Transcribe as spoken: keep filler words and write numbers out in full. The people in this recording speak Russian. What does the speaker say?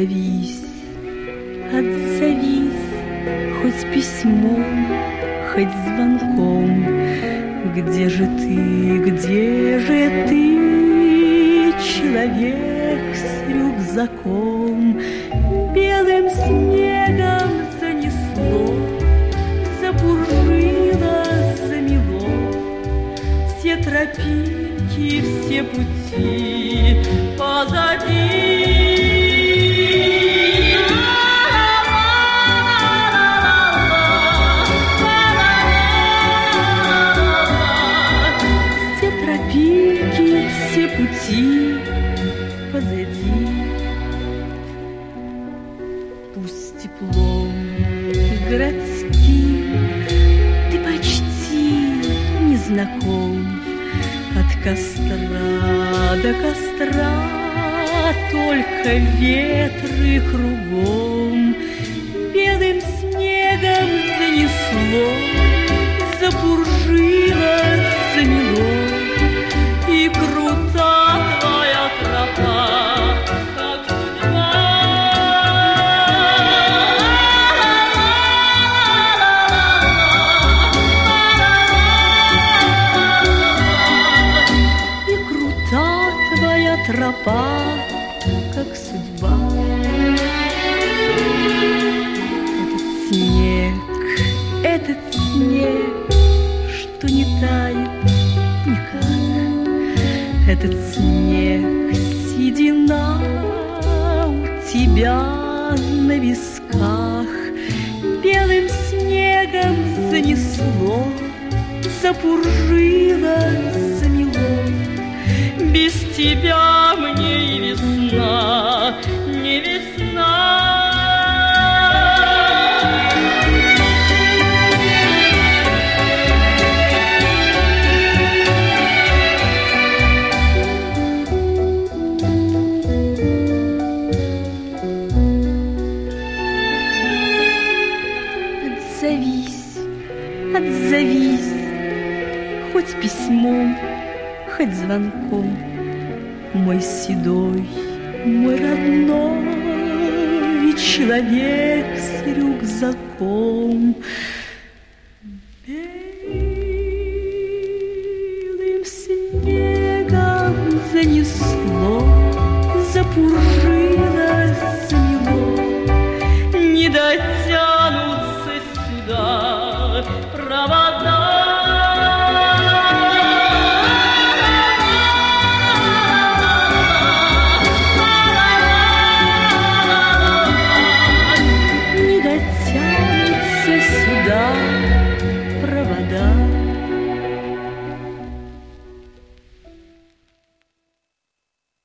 Отзовись, отзовись, хоть письмом, хоть звонком. Где же ты, где же ты, человек с рюкзаком? Белым снегом занесло, запуржило, замело все тропинки, все пути позади. Все пути позади. Пусть теплом городским ты почти не знаком. От костра до костра только ветры кругом. Белым снегом занесло, запуржило, замело. И крута твоя тропа, как судьба. И крута твоя тропа, как судьба. Этот снег, этот снег, что не тает никак. Этот снег, седина у тебя на висках. Белым снегом занесло, запуржило, замело. Без тебя мне и весна не весна. Отзовись, отзовись, хоть письмом, хоть звонком. Мой седой, мой родной человек с рюкзаком. Белым снегом занесло, запуржило, замело. Не дотянутся сюда провода. Не дотянутся сюда провода.